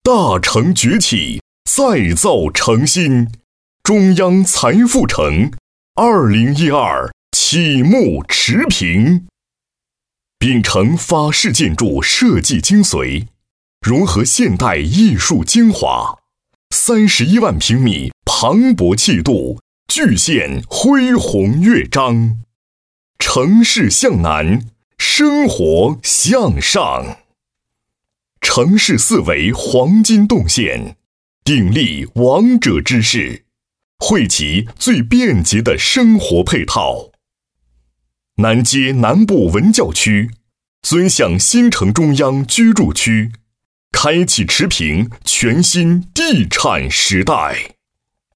大城崛起，再造城新，中央财富城2012启幕持平。秉承法式建筑设计精髓，融合现代艺术精华，31万平米磅礴气度，巨献恢宏乐章。城市向南，生活向上。城市四维黄金动线，鼎力王者之势，汇集最便捷的生活配套。南街南部文教区尊享新城中央居住区，开启持平全新地产时代。